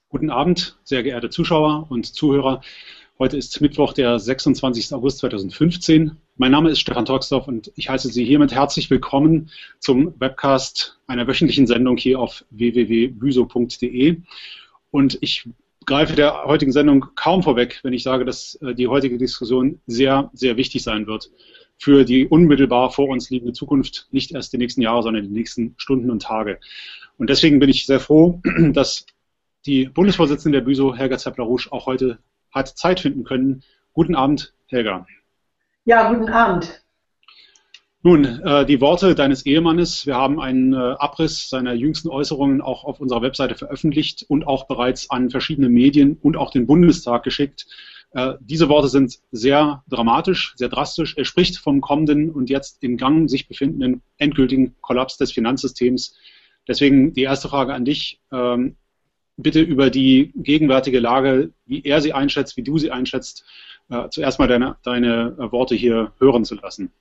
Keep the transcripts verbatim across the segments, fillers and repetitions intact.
Guten Abend, sehr geehrte Zuschauer und Zuhörer. Heute ist Mittwoch, der sechsundzwanzigster August zweitausendfünfzehn. Mein Name ist Stefan Torxdorf und ich heiße Sie hiermit herzlich willkommen zum Webcast einer wöchentlichen Sendung hier auf w w w punkt büso punkt de. Und ich greife der heutigen Sendung kaum vorweg, wenn ich sage, dass die heutige Diskussion sehr, sehr wichtig sein wird für die unmittelbar vor uns liegende Zukunft, nicht erst die nächsten Jahre, sondern die nächsten Stunden und Tage. Und deswegen bin ich sehr froh, dass die Bundesvorsitzende der Büso, Helga Zeppler-Rousch, auch heute hat Zeit finden können. Guten Abend, Helga. Ja, guten Abend. Nun, äh, die Worte deines Ehemannes. Wir haben einen äh, Abriss seiner jüngsten Äußerungen auch auf unserer Webseite veröffentlicht und auch bereits an verschiedene Medien und auch den Bundestag geschickt. Äh, diese Worte sind sehr dramatisch, sehr drastisch. Er spricht vom kommenden und jetzt im Gang sich befindenden endgültigen Kollaps des Finanzsystems. Deswegen die erste Frage an dich. Ähm, bitte über die gegenwärtige Lage, wie er sie einschätzt, wie du sie einschätzt, äh, zuerst mal deine, deine äh, Worte hier hören zu lassen.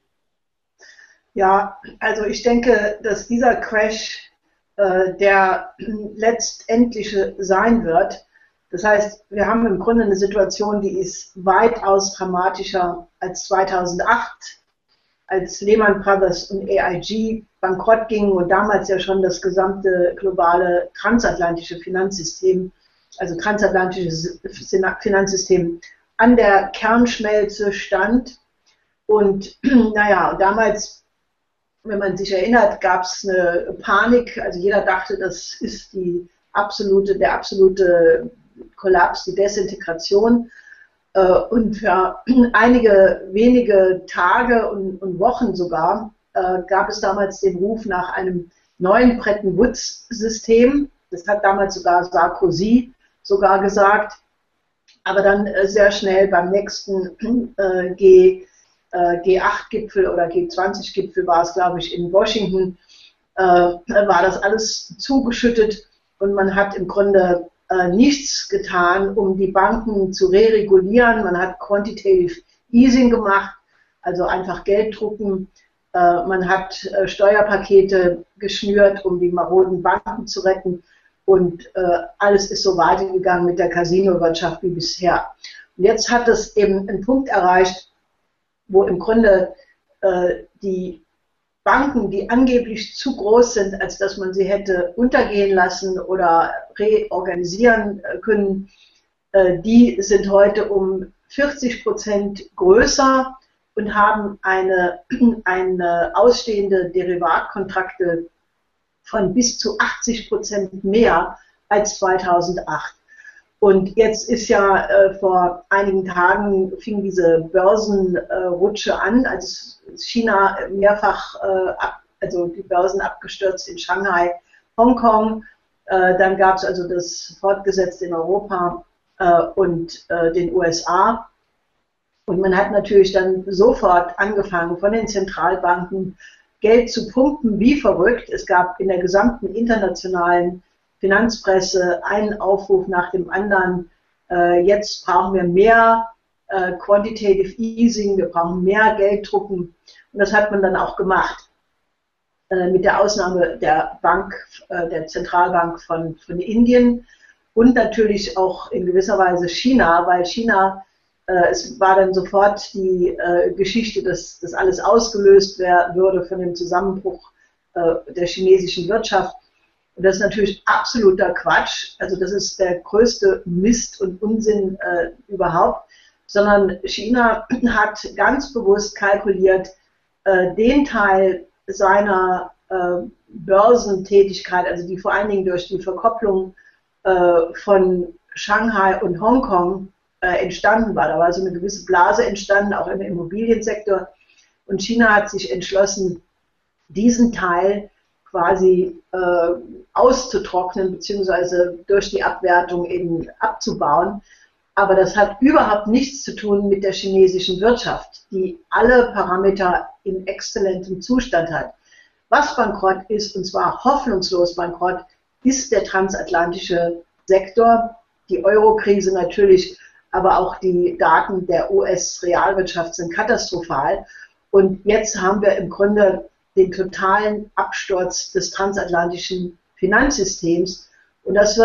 Ja, also ich denke, dass dieser Crash äh, der letztendliche sein wird. Das heißt, wir haben im Grunde eine Situation, die ist weitaus dramatischer als zweitausendacht, als Lehman Brothers und A I G bankrott gingen und damals ja schon das gesamte globale transatlantische Finanzsystem, also transatlantisches Finanzsystem an der Kernschmelze stand. Und naja, damals, wenn man sich erinnert, gab es eine Panik, also jeder dachte, das ist die absolute, der absolute Kollaps, die Desintegration. Und für einige wenige Tage und, und Wochen sogar äh, gab es damals den Ruf nach einem neuen Bretton Woods-System. Das hat damals sogar Sarkozy sogar gesagt. Aber dann äh, sehr schnell beim nächsten äh, G, äh, G acht Gipfel oder G zwanzig Gipfel war es, glaube ich, in Washington, äh, war das alles zugeschüttet und man hat im Grunde nichts getan, um die Banken zu re-regulieren. Man hat Quantitative Easing gemacht, also einfach Geld drucken. Man hat Steuerpakete geschnürt, um die maroden Banken zu retten. Und alles ist so weitergegangen mit der Casino-Wirtschaft wie bisher. Und jetzt hat es eben einen Punkt erreicht, wo im Grunde die Banken, die angeblich zu groß sind, als dass man sie hätte untergehen lassen oder reorganisieren können, die sind heute um vierzig Prozent größer und haben eine, eine ausstehende Derivatkontrakte von bis zu achtzig Prozent mehr als zweitausendacht. Und jetzt ist ja äh, vor einigen Tagen fing diese Börsenrutsche äh, an, als China mehrfach, äh, ab, also die Börsen abgestürzt in Shanghai, Hongkong. Äh, dann gab es also das fortgesetzt in Europa äh, und äh, den U S A. Und man hat natürlich dann sofort angefangen, von den Zentralbanken Geld zu pumpen, wie verrückt. Es gab in der gesamten internationalen Finanzpresse einen Aufruf nach dem anderen. Äh, jetzt brauchen wir mehr äh, Quantitative Easing, wir brauchen mehr Geld drucken. Und das hat man dann auch gemacht. Äh, mit der Ausnahme der Bank, äh, der Zentralbank von, von Indien und natürlich auch in gewisser Weise China, weil China, äh, es war dann sofort die äh, Geschichte, dass das alles ausgelöst wär, würde von dem Zusammenbruch äh, der chinesischen Wirtschaft. Und das ist natürlich absoluter Quatsch. Also das ist der größte Mist und Unsinn äh, überhaupt. Sondern China hat ganz bewusst kalkuliert, äh, den Teil seiner äh, Börsentätigkeit, also die vor allen Dingen durch die Verkopplung äh, von Shanghai und Hongkong äh, entstanden war. Da war so eine gewisse Blase entstanden, auch im Immobiliensektor. Und China hat sich entschlossen, diesen Teil quasi äh, auszutrocknen, beziehungsweise durch die Abwertung eben abzubauen. Aber das hat überhaupt nichts zu tun mit der chinesischen Wirtschaft, die alle Parameter in exzellentem Zustand hat. Was bankrott ist, und zwar hoffnungslos bankrott, ist der transatlantische Sektor, die Euro-Krise natürlich, aber auch die Daten der U S-Realwirtschaft sind katastrophal. Und jetzt haben wir im Grunde den totalen Absturz des transatlantischen Finanzsystems. Und das wird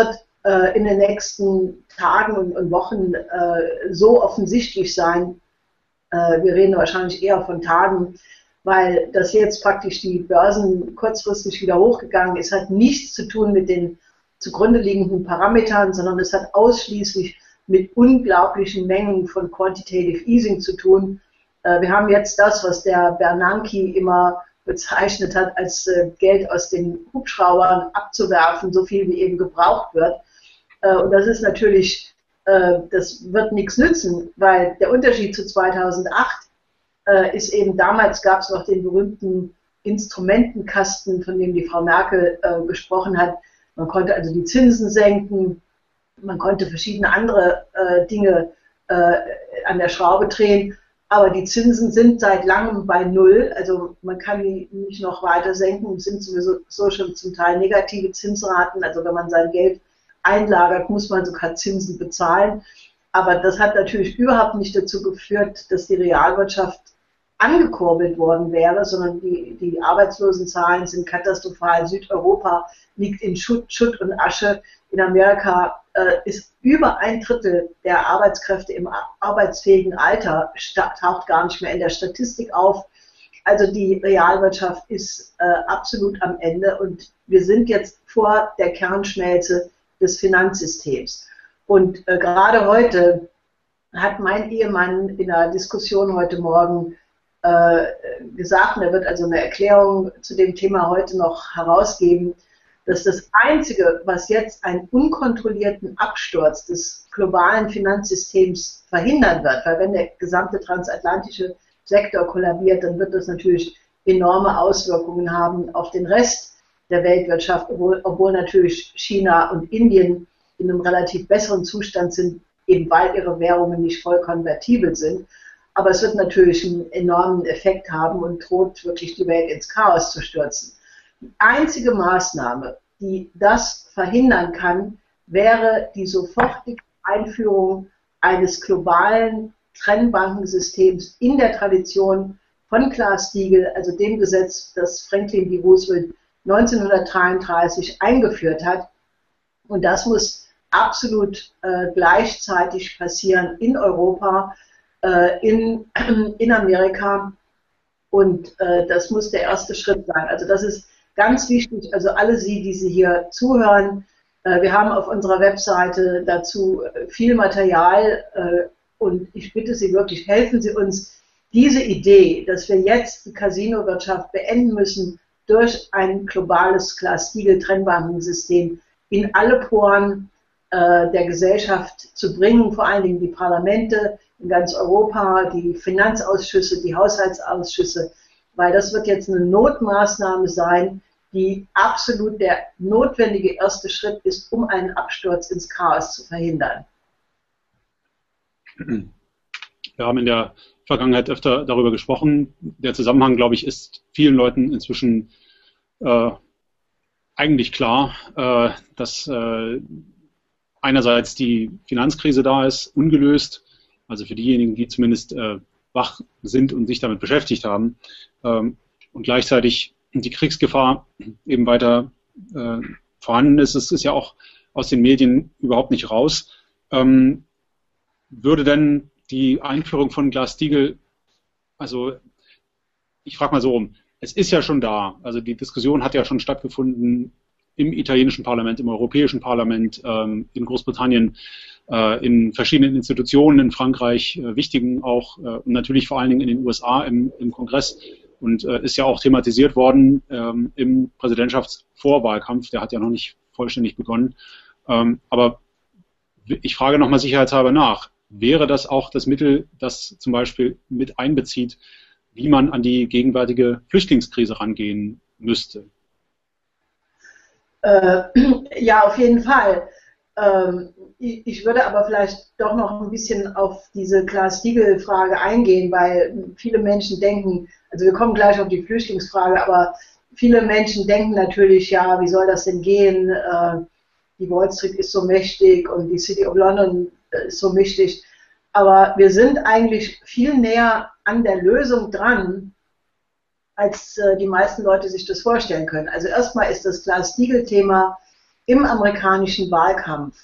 äh, in den nächsten Tagen und, und Wochen äh, so offensichtlich sein. Äh, wir reden wahrscheinlich eher von Tagen, weil das jetzt praktisch die Börsen kurzfristig wieder hochgegangen ist, hat nichts zu tun mit den zugrunde liegenden Parametern, sondern es hat ausschließlich mit unglaublichen Mengen von Quantitative Easing zu tun. Äh, wir haben jetzt das, was der Bernanke immer bezeichnet hat, als äh, Geld aus den Hubschraubern abzuwerfen, so viel wie eben gebraucht wird. Äh, und das ist natürlich, äh, das wird nichts nützen, weil der Unterschied zu zweitausendacht äh, ist eben, damals gab es noch den berühmten Instrumentenkasten, von dem die Frau Merkel äh, gesprochen hat. Man konnte also die Zinsen senken, man konnte verschiedene andere äh, Dinge äh, an der Schraube drehen. Aber die Zinsen sind seit langem bei Null, also man kann die nicht noch weiter senken, es sind sowieso so schon zum Teil negative Zinsraten, also wenn man sein Geld einlagert, muss man sogar Zinsen bezahlen. Aber das hat natürlich überhaupt nicht dazu geführt, dass die Realwirtschaft angekurbelt worden wäre, sondern die, die Arbeitslosenzahlen sind katastrophal. Südeuropa liegt in Schutt, Schutt und Asche. In Amerika äh, ist über ein Drittel der Arbeitskräfte im arbeitsfähigen Alter, taucht gar nicht mehr in der Statistik auf. Also die Realwirtschaft ist äh, absolut am Ende und wir sind jetzt vor der Kernschmelze des Finanzsystems. Und äh, gerade heute hat mein Ehemann in einer Diskussion heute Morgen äh, gesagt, und er wird also eine Erklärung zu dem Thema heute noch herausgeben, dass das Einzige, was jetzt einen unkontrollierten Absturz des globalen Finanzsystems verhindern wird, weil wenn der gesamte transatlantische Sektor kollabiert, dann wird das natürlich enorme Auswirkungen haben auf den Rest der Weltwirtschaft, obwohl, obwohl natürlich China und Indien in einem relativ besseren Zustand sind, eben weil ihre Währungen nicht voll konvertibel sind. Aber es wird natürlich einen enormen Effekt haben und droht wirklich die Welt ins Chaos zu stürzen. Die einzige Maßnahme, die das verhindern kann, wäre die sofortige Einführung eines globalen Trennbankensystems in der Tradition von Glass-Steagall, also dem Gesetz, das Franklin D. Roosevelt neunzehnhundertdreiunddreißig eingeführt hat. Und das muss absolut äh, gleichzeitig passieren in Europa, äh, in, in Amerika. Und äh, das muss der erste Schritt sein. Also das ist ganz wichtig, also alle Sie, die Sie hier zuhören, äh, wir haben auf unserer Webseite dazu viel Material äh, und ich bitte Sie wirklich, helfen Sie uns, diese Idee, dass wir jetzt die Casino-Wirtschaft beenden müssen durch ein globales Glass-Steagall-Trennbankensystem in alle Poren äh, der Gesellschaft zu bringen, vor allen Dingen die Parlamente in ganz Europa, die Finanzausschüsse, die Haushaltsausschüsse, weil das wird jetzt eine Notmaßnahme sein, die absolut der notwendige erste Schritt ist, um einen Absturz ins Chaos zu verhindern. Wir haben in der Vergangenheit öfter darüber gesprochen. Der Zusammenhang, glaube ich, ist vielen Leuten inzwischen äh, eigentlich klar, äh, dass äh, einerseits die Finanzkrise da ist, ungelöst, also für diejenigen, die zumindest äh, wach sind und sich damit beschäftigt haben, ähm, und gleichzeitig die Kriegsgefahr eben weiter äh, vorhanden ist. Es ist ja auch aus den Medien überhaupt nicht raus. Ähm, würde denn die Einführung von Glass-Steagall, also ich frage mal so rum, es ist ja schon da, also die Diskussion hat ja schon stattgefunden im italienischen Parlament, im europäischen Parlament, ähm, in Großbritannien, äh, in verschiedenen Institutionen, in Frankreich, äh, wichtigen auch, äh, und natürlich vor allen Dingen in den U S A im, im Kongress und äh, ist ja auch thematisiert worden ähm, im Präsidentschaftsvorwahlkampf, der hat ja noch nicht vollständig begonnen, ähm, aber ich frage nochmal sicherheitshalber nach, wäre das auch das Mittel, das zum Beispiel mit einbezieht, wie man an die gegenwärtige Flüchtlingskrise rangehen müsste? Äh, ja, auf jeden Fall. Ähm, ich, ich würde aber vielleicht doch noch ein bisschen auf diese Glass-Steagall-Frage eingehen, weil viele Menschen denken, also wir kommen gleich auf die Flüchtlingsfrage, aber viele Menschen denken natürlich, ja, wie soll das denn gehen? Äh, die Wall Street ist so mächtig und die City of London ist so mächtig. Aber wir sind eigentlich viel näher an der Lösung dran, als äh, die meisten Leute sich das vorstellen können. Also erstmal ist das Glass-Steagall-Thema im amerikanischen Wahlkampf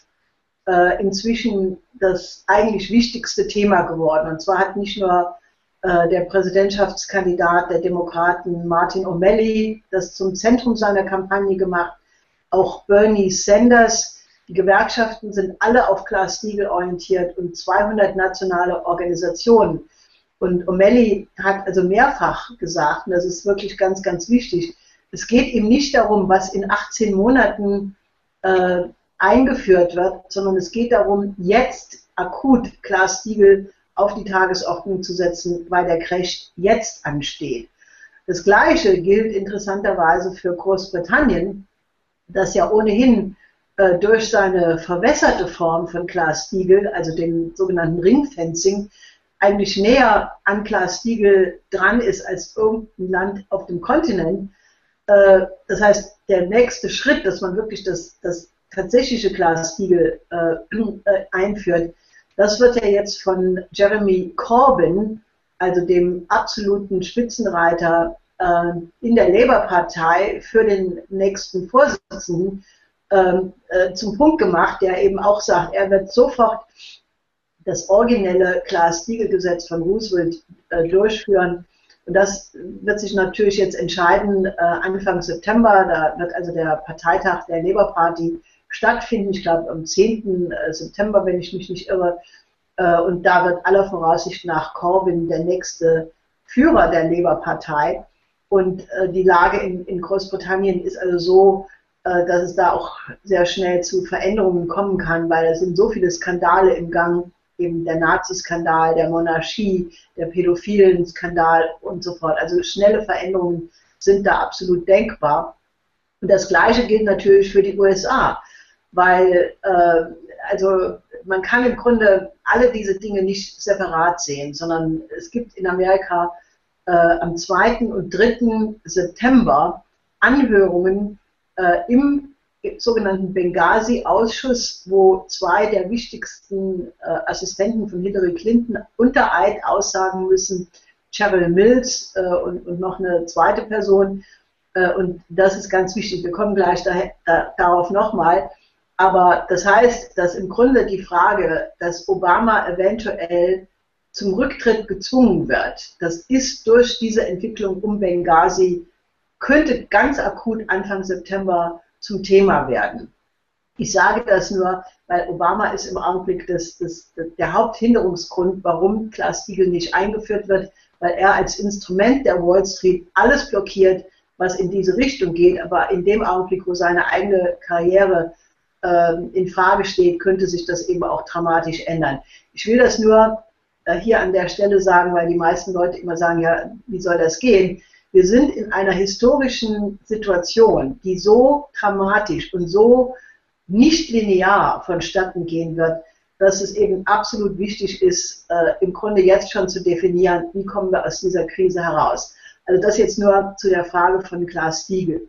äh, inzwischen das eigentlich wichtigste Thema geworden. Und zwar hat nicht nur äh, der Präsidentschaftskandidat der Demokraten Martin O'Malley das zum Zentrum seiner Kampagne gemacht, auch Bernie Sanders. Die Gewerkschaften sind alle auf Glass-Steagall orientiert und zweihundert nationale Organisationen. Und O'Malley hat also mehrfach gesagt, und das ist wirklich ganz, ganz wichtig, es geht ihm nicht darum, was in achtzehn Monaten äh, eingeführt wird, sondern es geht darum, jetzt akut Glass-Steagall auf die Tagesordnung zu setzen, weil der Crash jetzt ansteht. Das Gleiche gilt interessanterweise für Großbritannien, das ja ohnehin äh, durch seine verwässerte Form von Glass-Steagall, also dem sogenannten Ringfencing, eigentlich näher an Glass-Steagall dran ist als irgendein Land auf dem Kontinent. Äh, das heißt, der nächste Schritt, dass man wirklich das, das tatsächliche Glass-Steagall äh, äh, einführt, das wird ja jetzt von Jeremy Corbyn, also dem absoluten Spitzenreiter äh, in der Labour-Partei für den nächsten Vorsitzenden, äh, äh, zum Punkt gemacht, der eben auch sagt, er wird sofort das originelle Glass-Steagall-Gesetz von Roosevelt äh, durchführen. Und das wird sich natürlich jetzt entscheiden äh, Anfang September. Da wird also der Parteitag der Labour Party stattfinden. Ich glaube am zehnten September, wenn ich mich nicht irre. Äh, und da wird aller Voraussicht nach Corbyn der nächste Führer der Labour Partei. Und äh, die Lage in, in Großbritannien ist also so, äh, dass es da auch sehr schnell zu Veränderungen kommen kann, weil es sind so viele Skandale im Gang, eben der Nazi-Skandal, der Monarchie, der pädophilen Skandal und so fort. Also schnelle Veränderungen sind da absolut denkbar. Und das Gleiche gilt natürlich für die U S A, weil äh, also man kann im Grunde alle diese Dinge nicht separat sehen, sondern es gibt in Amerika äh, am zweiten und dritten September Anhörungen äh, im sogenannten Benghazi-Ausschuss, wo zwei der wichtigsten äh, Assistenten von Hillary Clinton unter Eid aussagen müssen, Cheryl Mills äh, und, und noch eine zweite Person. Äh, und das ist ganz wichtig. Wir kommen gleich da, da, darauf nochmal. Aber das heißt, dass im Grunde die Frage, dass Obama eventuell zum Rücktritt gezwungen wird, das ist durch diese Entwicklung um Benghazi, könnte ganz akut Anfang September zum Thema werden. Ich sage das nur, weil Obama ist im Augenblick das, das, der Haupthinderungsgrund, warum Glass-Steagall nicht eingeführt wird, weil er als Instrument der Wall Street alles blockiert, was in diese Richtung geht, aber in dem Augenblick, wo seine eigene Karriere äh, in Frage steht, könnte sich das eben auch dramatisch ändern. Ich will das nur äh, hier an der Stelle sagen, weil die meisten Leute immer sagen, ja, wie soll das gehen? Wir sind in einer historischen Situation, die so dramatisch und so nicht linear vonstatten gehen wird, dass es eben absolut wichtig ist, äh, im Grunde jetzt schon zu definieren, wie kommen wir aus dieser Krise heraus. Also das jetzt nur zu der Frage von Glass-Steagall.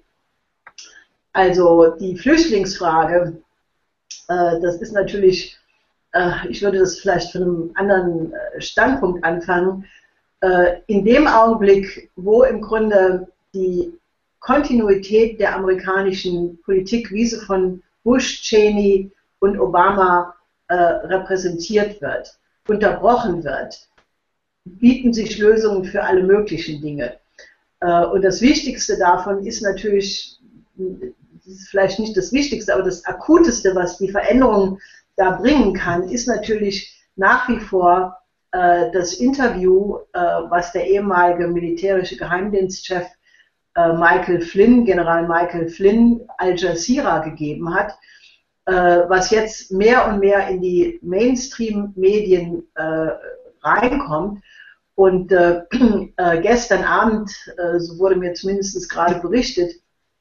Also die Flüchtlingsfrage, äh, das ist natürlich, äh, ich würde das vielleicht von einem anderen Standpunkt anfangen. In dem Augenblick, wo im Grunde die Kontinuität der amerikanischen Politik, wie sie von Bush, Cheney und Obama äh, repräsentiert wird, unterbrochen wird, bieten sich Lösungen für alle möglichen Dinge. Äh, und das Wichtigste davon ist natürlich, das ist vielleicht nicht das Wichtigste, aber das Akuteste, was die Veränderung da bringen kann, ist natürlich nach wie vor das Interview, was der ehemalige militärische Geheimdienstchef Michael Flynn, General Michael Flynn, Al Jazeera gegeben hat, was jetzt mehr und mehr in die Mainstream-Medien reinkommt. Und gestern Abend, so wurde mir zumindest gerade berichtet,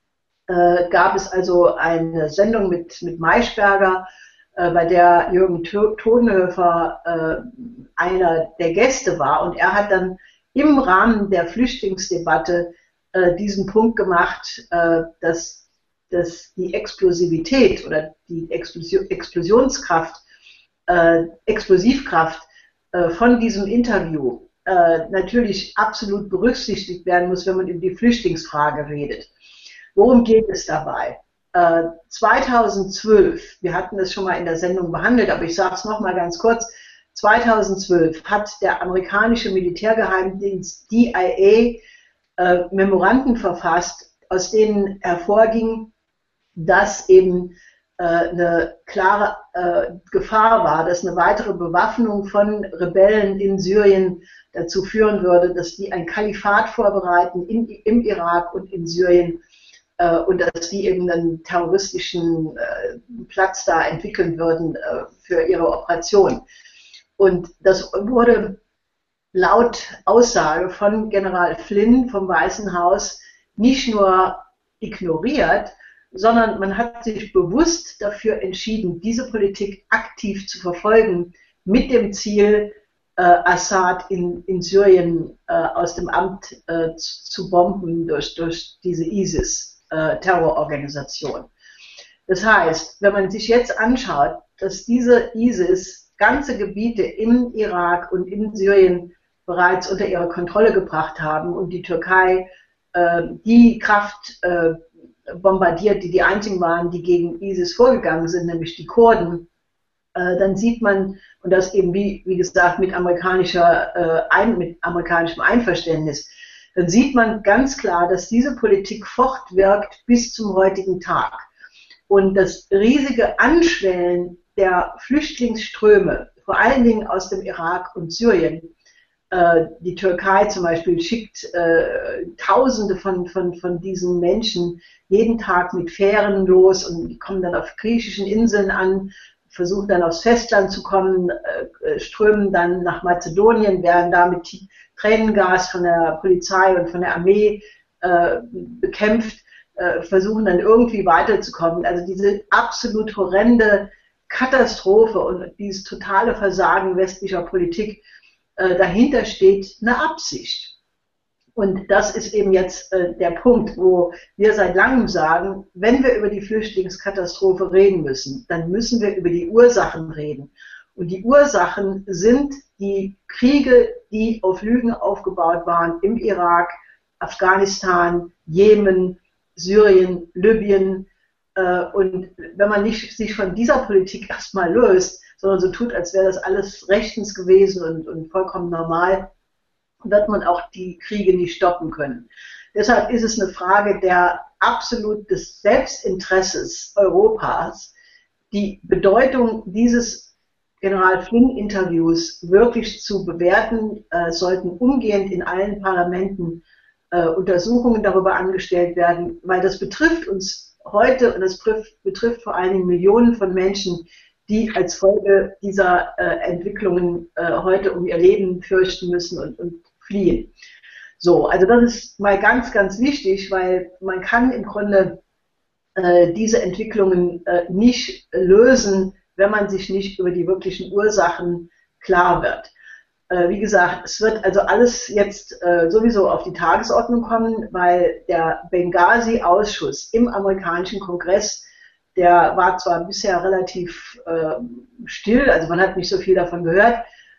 gab es also eine Sendung mit, mit Maischberger, bei der Jürgen Thonhöfer äh, einer der Gäste war. Und er hat dann im Rahmen der Flüchtlingsdebatte äh, diesen Punkt gemacht, äh, dass, dass die Explosivität oder die Explosion, Explosionskraft, äh, Explosivkraft äh, von diesem Interview äh, natürlich absolut berücksichtigt werden muss, wenn man über die Flüchtlingsfrage redet. Worum geht es dabei? Äh, zweitausendzwölf, wir hatten das schon mal in der Sendung behandelt, aber ich sage es nochmal ganz kurz, zweitausendzwölf hat der amerikanische Militärgeheimdienst D I A äh, Memoranden verfasst, aus denen hervorging, dass eben äh, eine klare äh, Gefahr war, dass eine weitere Bewaffnung von Rebellen in Syrien dazu führen würde, dass die ein Kalifat vorbereiten in, im Irak und in Syrien äh, und dass die eben einen terroristischen äh, Platz da entwickeln würden äh, für ihre Operation. Und das wurde laut Aussage von General Flynn vom Weißen Haus nicht nur ignoriert, sondern man hat sich bewusst dafür entschieden, diese Politik aktiv zu verfolgen, mit dem Ziel, äh, Assad in, in Syrien äh, aus dem Amt äh, zu, zu bomben durch, durch diese ISIS-Terrororganisation. Äh, das heißt, wenn man sich jetzt anschaut, dass diese ISIS ganze Gebiete im Irak und in Syrien bereits unter ihre Kontrolle gebracht haben und die Türkei äh, die Kraft äh, bombardiert, die die einzigen waren, die gegen ISIS vorgegangen sind, nämlich die Kurden, äh, dann sieht man, und das eben wie, wie gesagt mit, amerikanischer, äh, ein, mit amerikanischem Einverständnis, dann sieht man ganz klar, dass diese Politik fortwirkt bis zum heutigen Tag. Und das riesige Anschwellen der Flüchtlingsströme, vor allen Dingen aus dem Irak und Syrien, äh, die Türkei zum Beispiel schickt äh, Tausende von, von, von diesen Menschen jeden Tag mit Fähren los und die kommen dann auf griechischen Inseln an, versuchen dann aufs Festland zu kommen, äh, strömen dann nach Mazedonien, werden da mit Tränengas von der Polizei und von der Armee äh, bekämpft, äh, versuchen dann irgendwie weiterzukommen. Also diese absolut horrende Katastrophe und dieses totale Versagen westlicher Politik, äh, dahinter steht eine Absicht. Und das ist eben jetzt äh, der Punkt, wo wir seit langem sagen, wenn wir über die Flüchtlingskatastrophe reden müssen, dann müssen wir über die Ursachen reden. Und die Ursachen sind die Kriege, die auf Lügen aufgebaut waren im Irak, Afghanistan, Jemen, Syrien, Libyen. Äh, und wenn man nicht sich von dieser Politik erstmal löst, sondern so tut, als wäre das alles rechtens gewesen und, und vollkommen normal, wird man auch die Kriege nicht stoppen können. Deshalb ist es eine Frage der absolut des Selbstinteresses Europas, die Bedeutung dieses General Flynn-Interviews wirklich zu bewerten. Es sollten umgehend in allen Parlamenten äh, Untersuchungen darüber angestellt werden, weil das betrifft uns heute und es betrifft, betrifft vor allen Dingen Millionen von Menschen, die als Folge dieser äh, Entwicklungen äh, heute um ihr Leben fürchten müssen und, und fliehen. So, also das ist mal ganz, ganz wichtig, weil man kann im Grunde äh, diese Entwicklungen äh, nicht lösen, wenn man sich nicht über die wirklichen Ursachen klar wird. Äh, wie gesagt, es wird also alles jetzt äh, sowieso auf die Tagesordnung kommen, weil der Benghazi-Ausschuss im amerikanischen Kongress, der war zwar bisher relativ äh, still, also man hat nicht so viel davon gehört,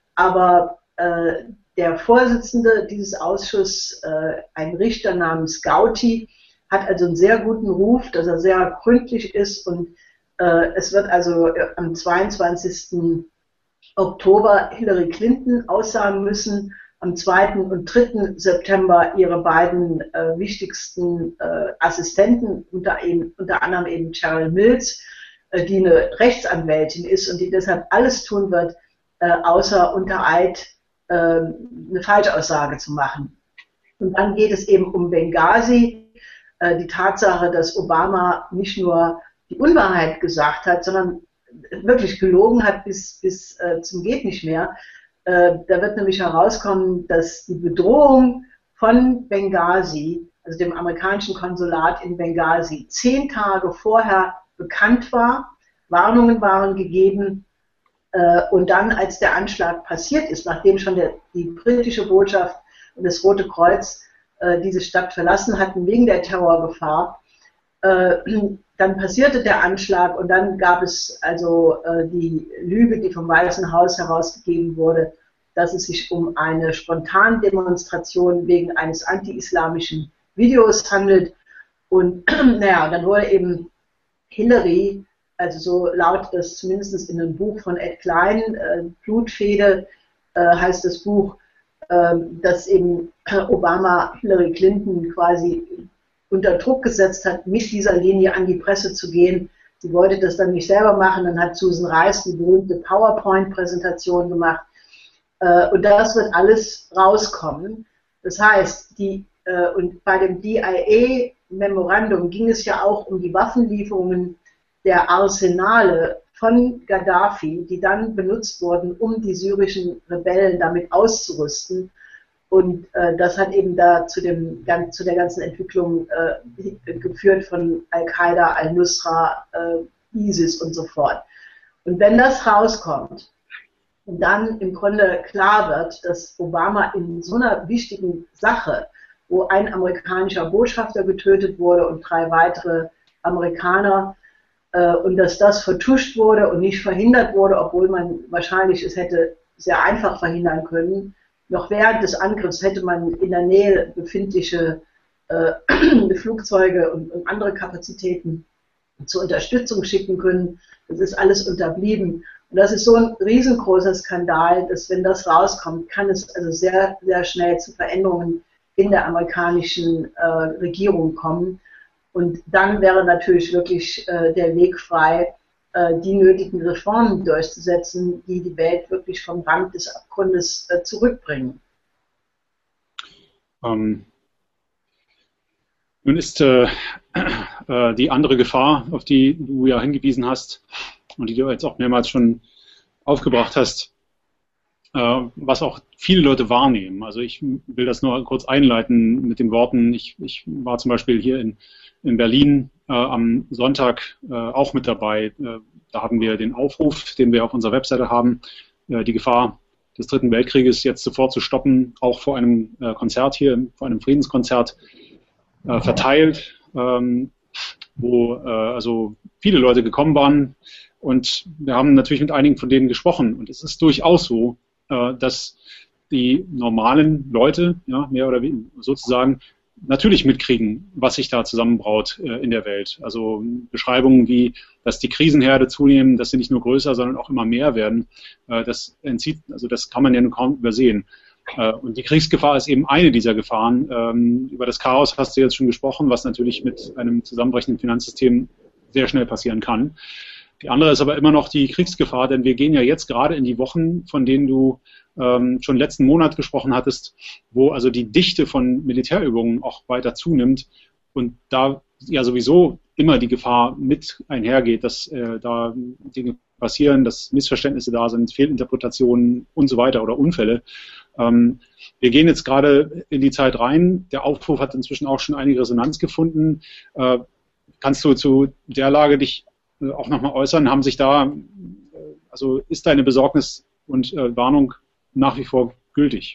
aber äh, der Vorsitzende dieses Ausschusses, äh, ein Richter namens Gauti, hat also einen sehr guten Ruf, dass er sehr gründlich ist und äh, es wird also am zweiundzwanzigsten Oktober Hillary Clinton aussagen müssen, am zweiten und dritten September ihre beiden äh, wichtigsten äh, Assistenten, unter, eben, unter anderem eben Cheryl Mills, äh, die eine Rechtsanwältin ist und die deshalb alles tun wird, äh, außer unter Eid äh, eine Falschaussage zu machen. Und dann geht es eben um Benghazi, äh, die Tatsache, dass Obama nicht nur die Unwahrheit gesagt hat, sondern wirklich gelogen hat bis, bis äh, zum geht nicht mehr. Äh, da wird nämlich herauskommen, dass die Bedrohung von Benghazi, also dem amerikanischen Konsulat in Benghazi, zehn Tage vorher bekannt war. Warnungen waren gegeben. Äh, und dann, als der Anschlag passiert ist, nachdem schon der, die britische Botschaft und das Rote Kreuz äh, diese Stadt verlassen hatten wegen der Terrorgefahr, äh, dann passierte der Anschlag und dann gab es also äh, die Lüge, die vom Weißen Haus herausgegeben wurde, dass es sich um eine Spontandemonstration wegen eines anti-islamischen Videos handelt. Und naja, dann wurde eben Hillary, also so lautet das zumindest in einem Buch von Ed Klein, äh, Blutfehde äh, heißt das Buch, äh, dass eben Obama Hillary Clinton quasi unter Druck gesetzt hat, mit dieser Linie an die Presse zu gehen. Sie wollte das dann nicht selber machen, dann hat Susan Rice die berühmte PowerPoint-Präsentation gemacht. Äh, und das wird alles rauskommen. Das heißt, die, äh, und bei dem D I A-Memorandum ging es ja auch um die Waffenlieferungen der Arsenale von Gaddafi, die dann benutzt wurden, um die syrischen Rebellen damit auszurüsten. Und äh, das hat eben da zu, dem, zu der ganzen Entwicklung äh, geführt von Al-Qaida, Al-Nusra, äh, ISIS und so fort. Und wenn das rauskommt und dann im Grunde klar wird, dass Obama in so einer wichtigen Sache, wo ein amerikanischer Botschafter getötet wurde und drei weitere Amerikaner, äh, und dass das vertuscht wurde und nicht verhindert wurde, obwohl man wahrscheinlich es hätte sehr einfach verhindern können, noch während des Angriffs hätte man in der Nähe befindliche äh, Flugzeuge und, und andere Kapazitäten zur Unterstützung schicken können. Das ist alles unterblieben. Und das ist so ein riesengroßer Skandal, dass wenn das rauskommt, kann es also sehr, sehr schnell zu Veränderungen in der amerikanischen äh, Regierung kommen. Und dann wäre natürlich wirklich äh, der Weg frei, die nötigen Reformen durchzusetzen, die die Welt wirklich vom Rand des Abgrundes äh, zurückbringen. Ähm, nun ist äh, äh, die andere Gefahr, auf die du ja hingewiesen hast und die du jetzt auch mehrmals schon aufgebracht hast, äh, was auch viele Leute wahrnehmen. Also ich will das nur kurz einleiten mit den Worten, ich, ich war zum Beispiel hier in, in Berlin äh, am Sonntag äh, auch mit dabei. Äh, da haben wir den Aufruf, den wir auf unserer Webseite haben, äh, die Gefahr des Dritten Weltkrieges jetzt sofort zu stoppen, auch vor einem äh, Konzert hier, vor einem Friedenskonzert äh, verteilt, ähm, wo äh, also viele Leute gekommen waren. Und wir haben natürlich mit einigen von denen gesprochen. Und es ist durchaus so, äh, dass die normalen Leute, ja, mehr oder weniger sozusagen, natürlich mitkriegen, was sich da zusammenbraut äh, in der Welt. Also Beschreibungen wie, dass die Krisenherde zunehmen, dass sie nicht nur größer, sondern auch immer mehr werden. Äh, das entzieht, also das kann man ja nur kaum übersehen. Äh, und die Kriegsgefahr ist eben eine dieser Gefahren. Ähm, über das Chaos hast du jetzt schon gesprochen, was natürlich mit einem zusammenbrechenden Finanzsystem sehr schnell passieren kann. Die andere ist aber immer noch die Kriegsgefahr, denn wir gehen ja jetzt gerade in die Wochen, von denen du ähm, schon letzten Monat gesprochen hattest, wo also die Dichte von Militärübungen auch weiter zunimmt und da ja sowieso immer die Gefahr mit einhergeht, dass äh, da Dinge passieren, dass Missverständnisse da sind, Fehlinterpretationen und so weiter oder Unfälle. Ähm, wir gehen jetzt gerade in die Zeit rein. Der Aufruf hat inzwischen auch schon einige Resonanz gefunden. Äh, kannst du zu der Lage dich auch nochmal äußern? Haben sich da, also ist deine Besorgnis und äh, Warnung nach wie vor gültig?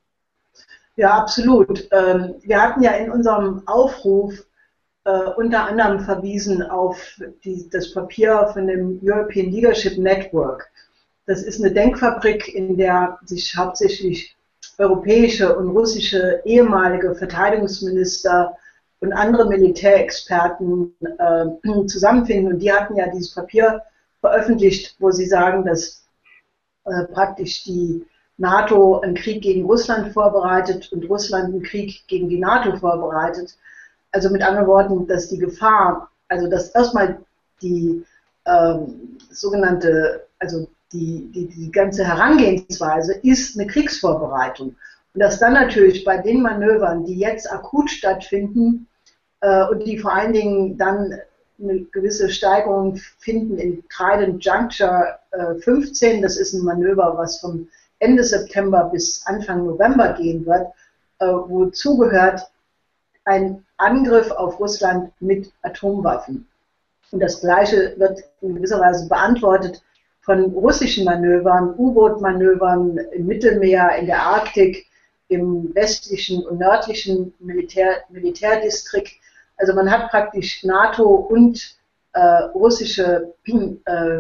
Ja, absolut. Ähm, wir hatten ja in unserem Aufruf äh, unter anderem verwiesen auf die, das Papier von dem European Leadership Network. Das ist eine Denkfabrik, in der sich hauptsächlich europäische und russische ehemalige Verteidigungsminister und andere Militärexperten äh, zusammenfinden. Und die hatten ja dieses Papier veröffentlicht, wo sie sagen, dass äh, praktisch die NATO einen Krieg gegen Russland vorbereitet und Russland einen Krieg gegen die NATO vorbereitet. Also mit anderen Worten, dass die Gefahr, also dass erstmal die ähm, sogenannte, also die, die, die ganze Herangehensweise ist eine Kriegsvorbereitung. Und dass dann natürlich bei den Manövern, die jetzt akut stattfinden äh, und die vor allen Dingen dann eine gewisse Steigerung finden in Trident Juncture äh, fünfzehn, das ist ein Manöver, was vom Ende September bis Anfang November gehen wird, äh, wozu gehört ein Angriff auf Russland mit Atomwaffen. Und das Gleiche wird in gewisser Weise beantwortet von russischen Manövern, U-Boot-Manövern im Mittelmeer, in der Arktik, im westlichen und nördlichen Militär, Militärdistrikt. Also man hat praktisch NATO und äh, russische äh,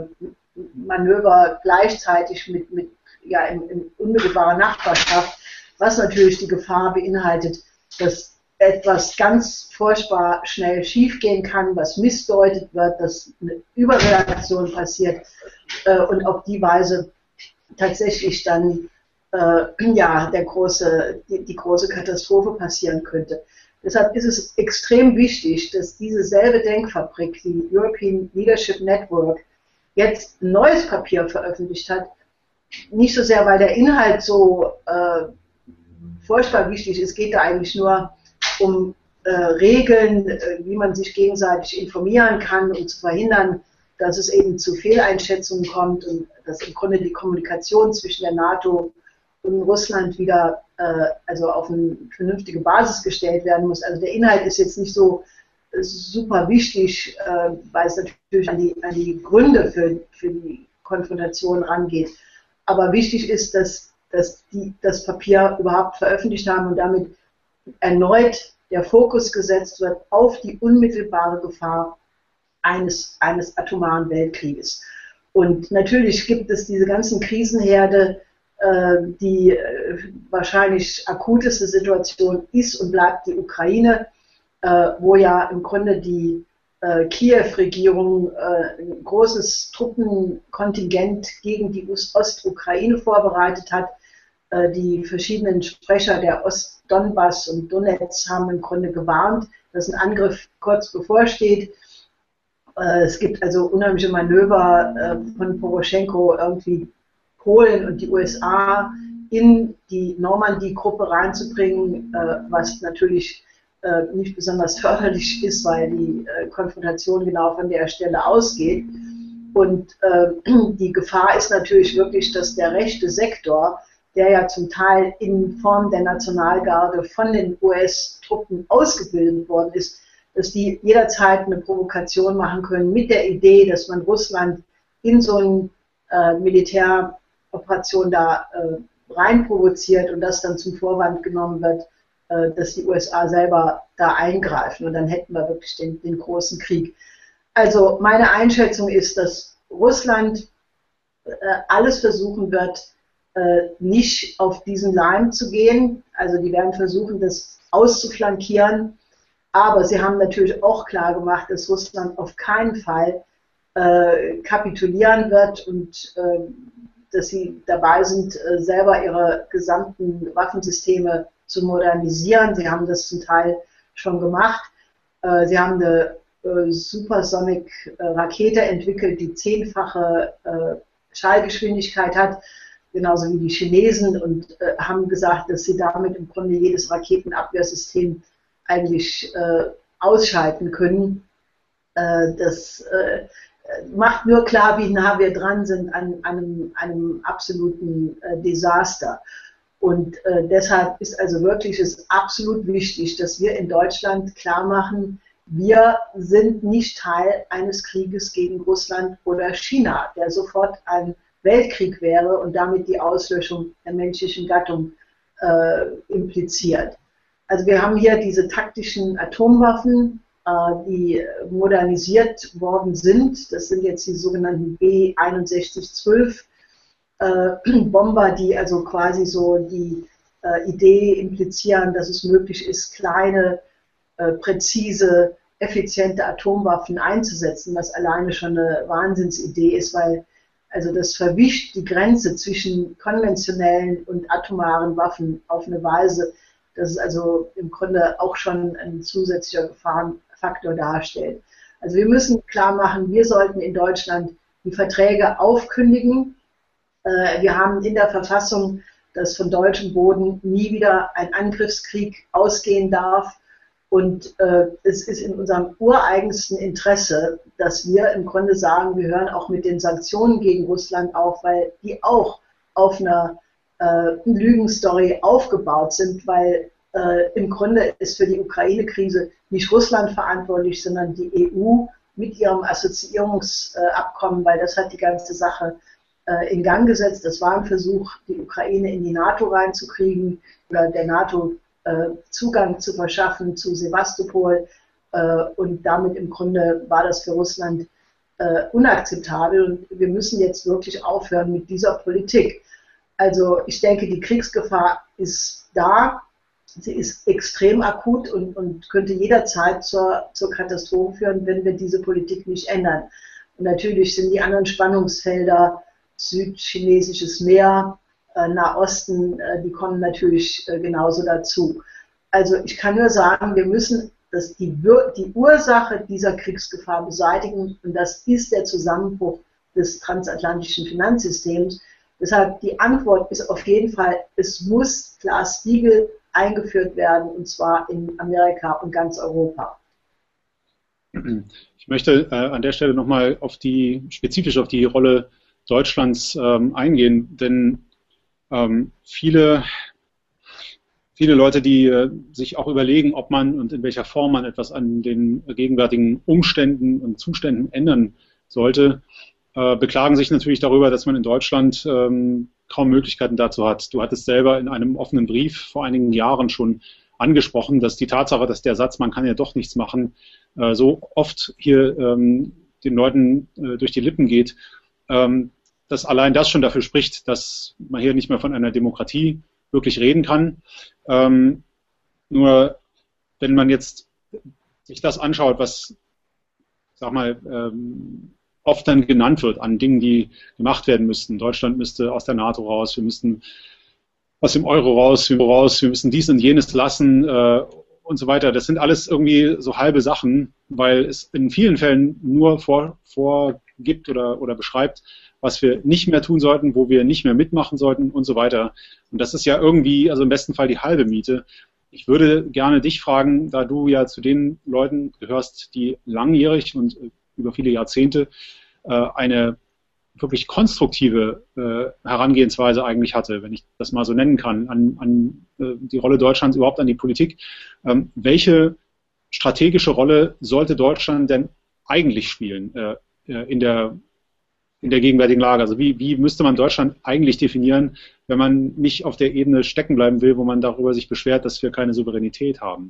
Manöver gleichzeitig mit, mit ja, in, in unmittelbarer Nachbarschaft, was natürlich die Gefahr beinhaltet, dass etwas ganz furchtbar schnell schiefgehen kann, was missdeutet wird, dass eine Überreaktion passiert äh, und auf die Weise tatsächlich dann äh, ja, der große, die, die große Katastrophe passieren könnte. Deshalb ist es extrem wichtig, dass diese selbe Denkfabrik, die European Leadership Network, jetzt ein neues Papier veröffentlicht hat. Nicht so sehr, weil der Inhalt so äh, furchtbar wichtig ist, es geht da eigentlich nur um äh, Regeln, äh, wie man sich gegenseitig informieren kann, um zu verhindern, dass es eben zu Fehleinschätzungen kommt und dass im Grunde die Kommunikation zwischen der NATO und Russland wieder äh, also auf eine vernünftige Basis gestellt werden muss. Also der Inhalt ist jetzt nicht so äh, super wichtig, äh, weil es natürlich an die, an die Gründe für, für die Konfrontation rangeht. Aber wichtig ist, dass, dass die das Papier überhaupt veröffentlicht haben und damit erneut der Fokus gesetzt wird auf die unmittelbare Gefahr eines, eines atomaren Weltkrieges. Und natürlich gibt es diese ganzen Krisenherde, äh, die äh, wahrscheinlich akuteste Situation ist und bleibt die Ukraine, äh, wo ja im Grunde die äh, Kiew-Regierung äh, ein großes Truppenkontingent gegen die Ostukraine vorbereitet hat. Äh, die verschiedenen Sprecher der Ost-Donbass und Donetsk haben im Grunde gewarnt, dass ein Angriff kurz bevorsteht. Es gibt also unheimliche Manöver äh, von Poroschenko, irgendwie Polen und die U S A in die Normandie-Gruppe reinzubringen, äh, was natürlich äh, nicht besonders förderlich ist, weil die äh, Konfrontation genau von der Stelle ausgeht. Und äh, die Gefahr ist natürlich wirklich, dass der rechte Sektor, der ja zum Teil in Form der Nationalgarde von den U S-Truppen ausgebildet worden ist, dass die jederzeit eine Provokation machen können mit der Idee, dass man Russland in so eine äh, Militäroperation da äh, rein provoziert und das dann zum Vorwand genommen wird, äh, dass die U S A selber da eingreifen und dann hätten wir wirklich den, den großen Krieg. Also meine Einschätzung ist, dass Russland äh, alles versuchen wird, äh, nicht auf diesen Leim zu gehen. Also die werden versuchen, das auszuflankieren. Aber sie haben natürlich auch klar gemacht, dass Russland auf keinen Fall äh, kapitulieren wird und äh, dass sie dabei sind, äh, selber ihre gesamten Waffensysteme zu modernisieren. Sie haben das zum Teil schon gemacht. Äh, sie haben eine äh, Supersonic-Rakete entwickelt, die zehnfache äh, Schallgeschwindigkeit hat, genauso wie die Chinesen, und äh, haben gesagt, dass sie damit im Grunde jedes Raketenabwehrsystem eigentlich äh, ausschalten können. Äh, das äh, macht nur klar, wie nah wir dran sind an, an einem, einem absoluten äh, Desaster. Und äh, deshalb ist also wirklich es absolut wichtig, dass wir in Deutschland klar machen, wir sind nicht Teil eines Krieges gegen Russland oder China, der sofort ein Weltkrieg wäre und damit die Auslöschung der menschlichen Gattung äh, impliziert. Also wir haben hier diese taktischen Atomwaffen, äh, die modernisiert worden sind. Das sind jetzt die sogenannten B einundsechzig zwölf äh, Bomber, die also quasi so die äh, Idee implizieren, dass es möglich ist, kleine, äh, präzise, effiziente Atomwaffen einzusetzen, was alleine schon eine Wahnsinnsidee ist, weil also das verwischt die Grenze zwischen konventionellen und atomaren Waffen auf eine Weise, dass es also im Grunde auch schon ein zusätzlicher Gefahrenfaktor darstellt. Also wir müssen klar machen, wir sollten in Deutschland die Verträge aufkündigen. Wir haben in der Verfassung, dass von deutschem Boden nie wieder ein Angriffskrieg ausgehen darf. Und äh, es ist in unserem ureigensten Interesse, dass wir im Grunde sagen, wir hören auch mit den Sanktionen gegen Russland auf, weil die auch auf einer äh, Lügenstory aufgebaut sind, weil äh, im Grunde ist für die Ukraine-Krise nicht Russland verantwortlich, sondern die E U mit ihrem Assoziierungsabkommen, weil das hat die ganze Sache äh, in Gang gesetzt. Das war ein Versuch, die Ukraine in die NATO reinzukriegen oder der NATO Zugang zu verschaffen zu Sewastopol, äh, und damit im Grunde war das für Russland äh, unakzeptabel und wir müssen jetzt wirklich aufhören mit dieser Politik. Also ich denke, die Kriegsgefahr ist da. sie ist extrem akut und, und könnte jederzeit zur, zur Katastrophe führen, wenn wir diese Politik nicht ändern. Und natürlich sind die anderen Spannungsfelder, südchinesisches Meer, äh, Nahosten, äh, die kommen natürlich äh, genauso dazu. Also ich kann nur sagen, wir müssen das, die, die Ursache dieser Kriegsgefahr beseitigen, und das ist der Zusammenbruch des transatlantischen Finanzsystems. Deshalb die Antwort ist auf jeden Fall, es muss Glass-Steagall eingeführt werden, und zwar in Amerika und ganz Europa. Ich möchte äh, an der Stelle nochmal auf die, spezifisch auf die Rolle Deutschlands ähm, eingehen, denn ähm, viele, viele Leute, die äh, sich auch überlegen, ob man und in welcher Form man etwas an den gegenwärtigen Umständen und Zuständen ändern sollte, äh, beklagen sich natürlich darüber, dass man in Deutschland ähm, kaum Möglichkeiten dazu hat. Du hattest selber in einem offenen Brief vor einigen Jahren schon angesprochen, dass die Tatsache, dass der Satz, man kann ja doch nichts machen, äh, so oft hier ähm, den Leuten äh, durch die Lippen geht, ähm, dass allein das schon dafür spricht, dass man hier nicht mehr von einer Demokratie wirklich reden kann. Ähm, nur wenn man jetzt sich das anschaut, was, sag mal, ähm, oft dann genannt wird an Dingen, die gemacht werden müssten. Deutschland müsste aus der NATO raus, wir müssten aus dem Euro raus, wir, raus, wir müssen dies und jenes lassen äh, und so weiter. Das sind alles irgendwie so halbe Sachen, weil es in vielen Fällen nur vor, vorgibt oder, oder beschreibt, was wir nicht mehr tun sollten, wo wir nicht mehr mitmachen sollten und so weiter. Und das ist ja irgendwie, also im besten Fall die halbe Miete. Ich würde gerne dich fragen, da du ja zu den Leuten gehörst, die langjährig und über viele Jahrzehnte äh, eine wirklich konstruktive äh, Herangehensweise eigentlich hatte, wenn ich das mal so nennen kann, an, an äh, die Rolle Deutschlands, überhaupt an die Politik. Ähm, welche strategische Rolle sollte Deutschland denn eigentlich spielen äh, in der in der gegenwärtigen Lage? Also wie, wie müsste man Deutschland eigentlich definieren, wenn man nicht auf der Ebene stecken bleiben will, wo man darüber sich beschwert, dass wir keine Souveränität haben?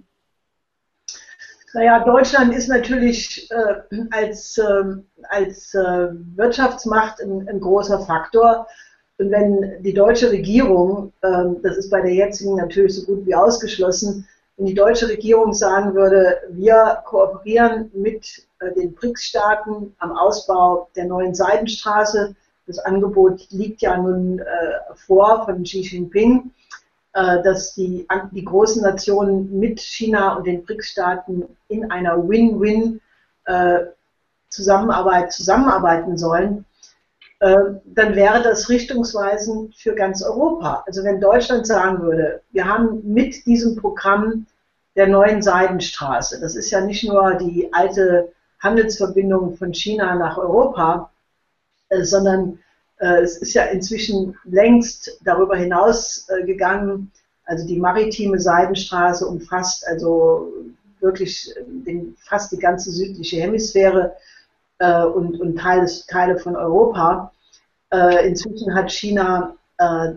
Naja, Deutschland ist natürlich äh, als, äh, als äh, Wirtschaftsmacht ein, ein großer Faktor. Und wenn die deutsche Regierung, äh, das ist bei der jetzigen natürlich so gut wie ausgeschlossen, wenn die deutsche Regierung sagen würde, wir kooperieren mit äh, den B R I C S-Staaten am Ausbau der neuen Seidenstraße, das Angebot liegt ja nun äh, vor von Xi Jinping, äh, dass die, die großen Nationen mit China und den B R I C S-Staaten in einer Win-Win äh, Zusammenarbeit zusammenarbeiten sollen, äh, dann wäre das richtungsweisend für ganz Europa. Also wenn Deutschland sagen würde, wir haben mit diesem Programm der neuen Seidenstraße, das ist ja nicht nur die alte Handelsverbindung von China nach Europa, äh, sondern äh, es ist ja inzwischen längst darüber hinaus äh, gegangen. Also die maritime Seidenstraße umfasst also wirklich den, fast die ganze südliche Hemisphäre äh, und, und Teile, Teile von Europa. Äh, inzwischen hat China äh,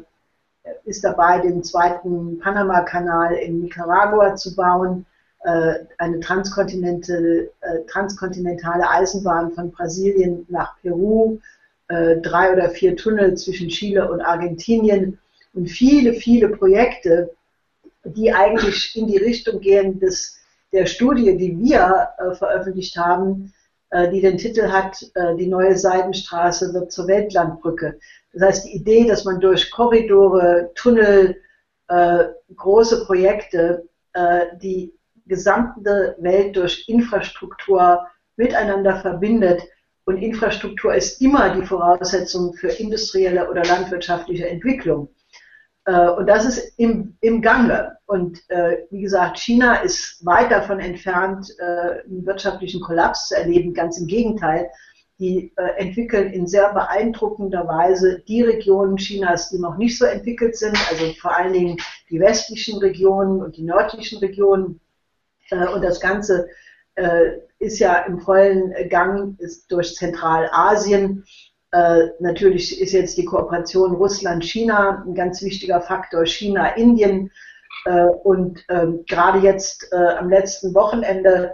ist dabei, den zweiten Panama-Kanal in Nicaragua zu bauen, äh, eine transkontinentale, äh, transkontinentale Eisenbahn von Brasilien nach Peru, äh, drei oder vier Tunnel zwischen Chile und Argentinien und viele, viele Projekte, die eigentlich in die Richtung gehen des, der Studie, die wir äh, veröffentlicht haben, äh, die den Titel hat, äh, die neue Seidenstraße wird zur Weltlandbrücke. Das heißt, die Idee, dass man durch Korridore, Tunnel, äh, große Projekte äh, die gesamte Welt durch Infrastruktur miteinander verbindet. Und Infrastruktur ist immer die Voraussetzung für industrielle oder landwirtschaftliche Entwicklung. Äh, und das ist im, im Gange. Und äh, wie gesagt, China ist weit davon entfernt, äh, einen wirtschaftlichen Kollaps zu erleben. Ganz im Gegenteil. Die äh, entwickeln in sehr beeindruckender Weise die Regionen Chinas, die noch nicht so entwickelt sind, also vor allen Dingen die westlichen Regionen und die nördlichen Regionen. Äh, und das Ganze äh, ist ja im vollen Gang ist durch Zentralasien. Äh, natürlich ist jetzt die Kooperation Russland-China ein ganz wichtiger Faktor, China-Indien. Äh, und äh, gerade jetzt äh, am letzten Wochenende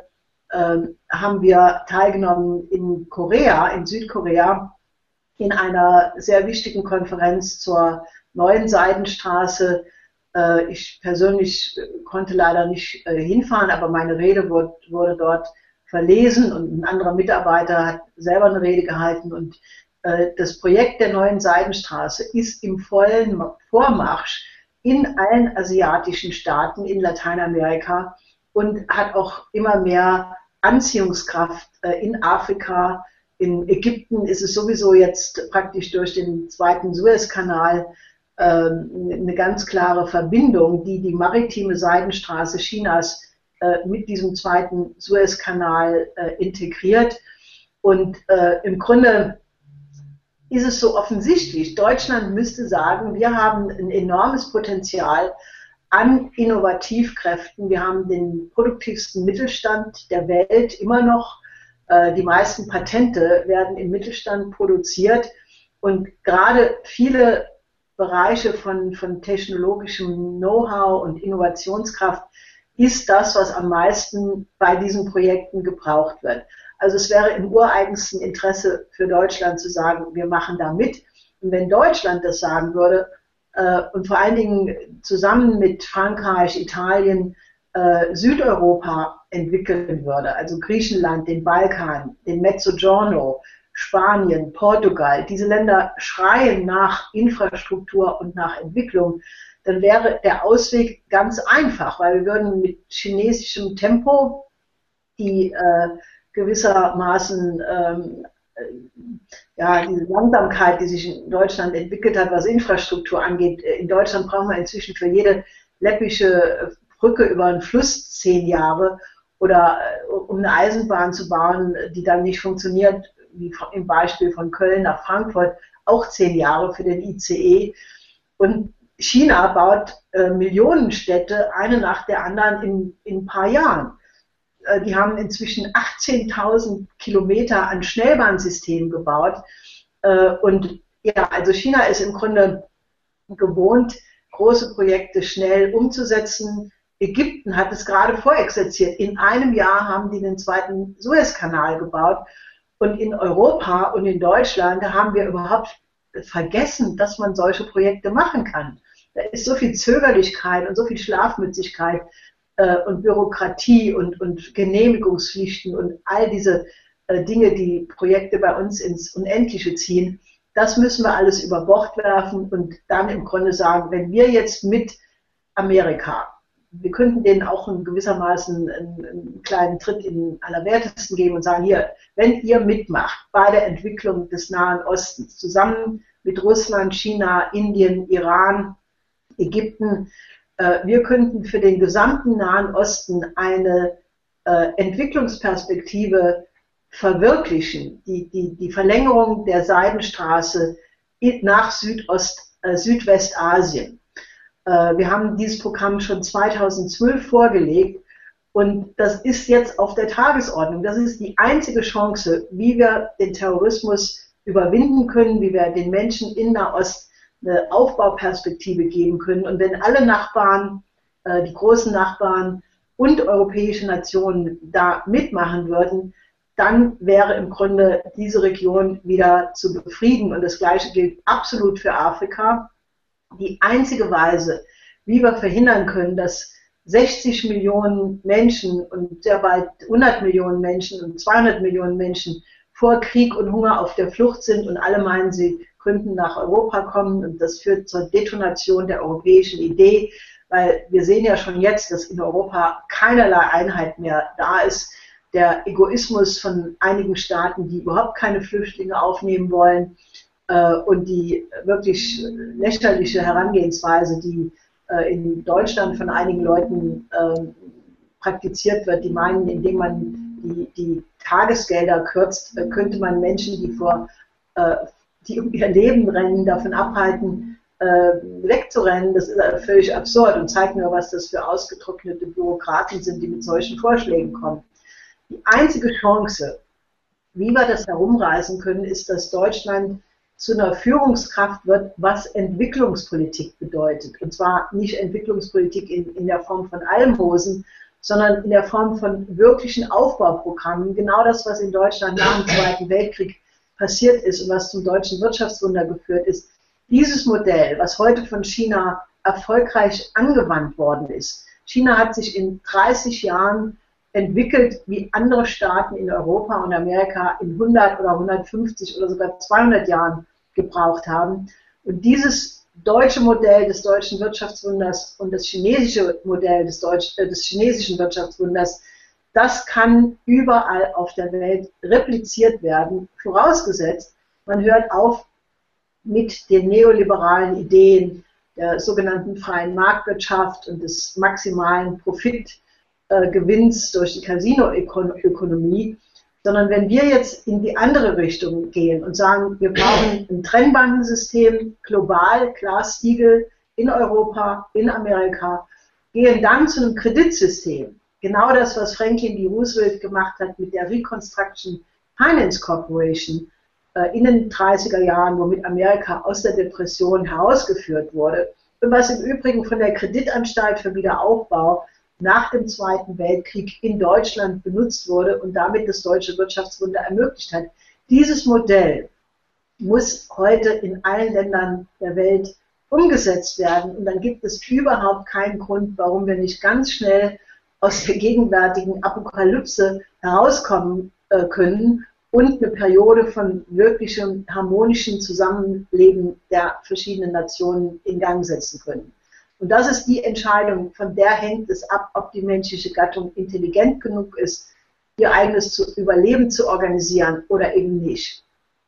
haben wir teilgenommen in Korea, in Südkorea, in einer sehr wichtigen Konferenz zur neuen Seidenstraße, Äh, ich persönlich konnte leider nicht äh, hinfahren, aber meine Rede wurde, wurde dort verlesen und ein anderer Mitarbeiter hat selber eine Rede gehalten und äh, das Projekt der neuen Seidenstraße ist im vollen Vormarsch in allen asiatischen Staaten in Lateinamerika und hat auch immer mehr Anziehungskraft äh, in Afrika. In Ägypten ist es sowieso jetzt praktisch durch den zweiten Suezkanal äh, eine ganz klare Verbindung, die die maritime Seidenstraße Chinas äh, mit diesem zweiten Suezkanal äh, integriert. Und äh, im Grunde ist es so offensichtlich, Deutschland müsste sagen, wir haben ein enormes Potenzial an Innovativkräften. Wir haben den produktivsten Mittelstand der Welt immer noch. Die meisten Patente werden im Mittelstand produziert und gerade viele Bereiche von, von technologischem Know-how und Innovationskraft ist das, was am meisten bei diesen Projekten gebraucht wird. Also es wäre im ureigensten Interesse für Deutschland zu sagen, wir machen da mit. Und wenn Deutschland das sagen würde äh, und vor allen Dingen zusammen mit Frankreich, Italien, äh, Südeuropa entwickeln würde, also Griechenland, den Balkan, den Mezzogiorno, Spanien, Portugal, diese Länder schreien nach Infrastruktur und nach Entwicklung, dann wäre der Ausweg ganz einfach, weil wir würden mit chinesischem Tempo die äh, gewissermaßen ähm, äh, ja, diese Langsamkeit, die sich in Deutschland entwickelt hat, was Infrastruktur angeht. In Deutschland brauchen wir inzwischen für jede läppische Brücke über einen Fluss zehn Jahre oder äh, um eine Eisenbahn zu bauen, die dann nicht funktioniert, wie im Beispiel von Köln nach Frankfurt, auch zehn Jahre für den I C E. Und China baut äh, Millionenstädte, eine nach der anderen in, in ein paar Jahren. Äh, die haben inzwischen achtzehntausend Kilometer an Schnellbahnsystemen gebaut. Äh, und ja, also China ist im Grunde gewohnt, große Projekte schnell umzusetzen. Ägypten hat es gerade vorexerziert. In einem Jahr haben die den zweiten Suezkanal gebaut. Und in Europa und in Deutschland haben wir überhaupt vergessen, dass man solche Projekte machen kann. Da ist so viel Zögerlichkeit und so viel Schlafmützigkeit äh, und Bürokratie und, und Genehmigungspflichten und all diese äh, Dinge, die Projekte bei uns ins Unendliche ziehen. Das müssen wir alles über Bord werfen und dann im Grunde sagen, wenn wir jetzt mit Amerika, wir könnten denen auch in gewissermaßen einen, einen kleinen Tritt in den Allerwertesten geben und sagen, hier, wenn ihr mitmacht bei der Entwicklung des Nahen Ostens, zusammen mit Russland, China, Indien, Iran, Ägypten, äh, wir könnten für den gesamten Nahen Osten eine äh, Entwicklungsperspektive verwirklichen, die, die, die Verlängerung der Seidenstraße nach Südost, äh, Südwestasien. Wir haben dieses Programm schon zweitausendzwölf vorgelegt und das ist jetzt auf der Tagesordnung. Das ist die einzige Chance, wie wir den Terrorismus überwinden können, wie wir den Menschen in Nahost eine Aufbauperspektive geben können. Und wenn alle Nachbarn, die großen Nachbarn und europäische Nationen da mitmachen würden, dann wäre im Grunde diese Region wieder zu befrieden. Und das Gleiche gilt absolut für Afrika. Die einzige Weise, wie wir verhindern können, dass sechzig Millionen Menschen und sehr bald hundert Millionen Menschen und zweihundert Millionen Menschen vor Krieg und Hunger auf der Flucht sind und alle meinen, sie könnten nach Europa kommen und das führt zur Detonation der europäischen Idee, weil wir sehen ja schon jetzt, dass in Europa keinerlei Einheit mehr da ist. Der Egoismus von einigen Staaten, die überhaupt keine Flüchtlinge aufnehmen wollen, und die wirklich lächerliche Herangehensweise, die äh, in Deutschland von einigen Leuten äh, praktiziert wird, die meinen, indem man die, die Tagesgelder kürzt, äh, könnte man Menschen, die vor, äh, die um ihr Leben rennen, davon abhalten, äh, wegzurennen. Das ist äh, völlig absurd und zeigt nur, was das für ausgetrocknete Bürokraten sind, die mit solchen Vorschlägen kommen. Die einzige Chance, wie wir das herumreißen können, ist, dass Deutschland zu einer Führungskraft wird, was Entwicklungspolitik bedeutet. Und zwar nicht Entwicklungspolitik in, in der Form von Almosen, sondern in der Form von wirklichen Aufbauprogrammen. Genau das, was in Deutschland nach dem Zweiten Weltkrieg passiert ist und was zum deutschen Wirtschaftswunder geführt ist. Dieses Modell, was heute von China erfolgreich angewandt worden ist. China hat sich in dreißig Jahren entwickelt, wie andere Staaten in Europa und Amerika in hundert oder hundertfünfzig oder sogar zweihundert Jahren gebraucht haben. Und dieses deutsche Modell des deutschen Wirtschaftswunders und das chinesische Modell des, Deutsch, äh, des chinesischen Wirtschaftswunders, das kann überall auf der Welt repliziert werden, vorausgesetzt, man hört auf mit den neoliberalen Ideen der sogenannten freien Marktwirtschaft und des maximalen Profitgewinns durch die Casinoökonomie, sondern wenn wir jetzt in die andere Richtung gehen und sagen, wir brauchen ein Trennbankensystem, global, Glass-Steagall, in Europa, in Amerika, gehen dann zu einem Kreditsystem. Genau das, was Franklin D. Roosevelt gemacht hat mit der Reconstruction Finance Corporation äh, in den dreißiger Jahren, womit Amerika aus der Depression herausgeführt wurde und was im Übrigen von der Kreditanstalt für Wiederaufbau nach dem Zweiten Weltkrieg in Deutschland benutzt wurde und damit das deutsche Wirtschaftswunder ermöglicht hat. Dieses Modell muss heute in allen Ländern der Welt umgesetzt werden und dann gibt es überhaupt keinen Grund, warum wir nicht ganz schnell aus der gegenwärtigen Apokalypse herauskommen äh, können und eine Periode von wirklichem harmonischen Zusammenleben der verschiedenen Nationen in Gang setzen können. Und das ist die Entscheidung, von der hängt es ab, ob die menschliche Gattung intelligent genug ist, ihr eigenes zu Überleben zu organisieren oder eben nicht.